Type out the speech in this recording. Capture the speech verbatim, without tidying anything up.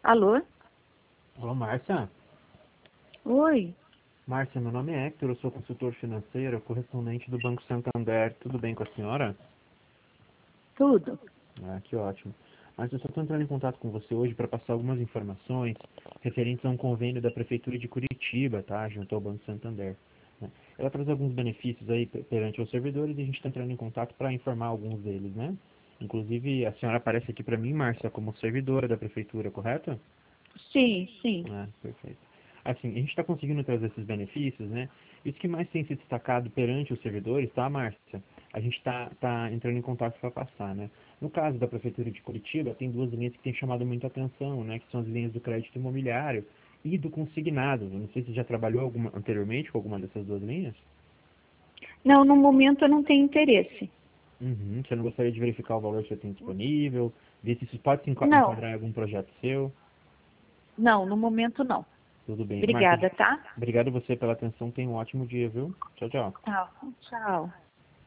Alô? Olá, Márcia. Oi, Márcia, meu nome é Hector, eu sou consultor financeiro, correspondente do Banco Santander. Tudo bem com a senhora? tudo? Ah, que ótimo. Márcia, eu só estou entrando em contato com você hoje para passar algumas informações referentes a um convênio da Prefeitura de Curitiba, tá? Junto ao Banco Santander, né? Ela traz alguns benefícios aí pe- perante os servidores e a gente está entrando em contato para informar alguns deles, né? Inclusive, a senhora aparece aqui para mim, Márcia, como servidora da Prefeitura, correto? Sim, sim. Ah, perfeito. Assim, a gente está conseguindo trazer esses benefícios, né? Isso que mais tem se destacado perante os servidores, tá, Márcia? A gente está tá entrando em contato para passar, né? No caso da Prefeitura de Curitiba, tem duas linhas que têm chamado muita atenção, né? Que são as linhas do crédito imobiliário e do consignado. Eu não sei se já trabalhou alguma, anteriormente com alguma dessas duas linhas. Não, no momento eu não tenho interesse. Uhum. Você não gostaria de verificar o valor que você tem disponível, ver se isso pode se enqua- Não, enquadrar em algum projeto seu? não, no momento não. Tudo bem. Márcia, Obrigada, tá? obrigado você pela atenção. Tenha um ótimo dia, viu? Tchau, tchau. Tá, tchau.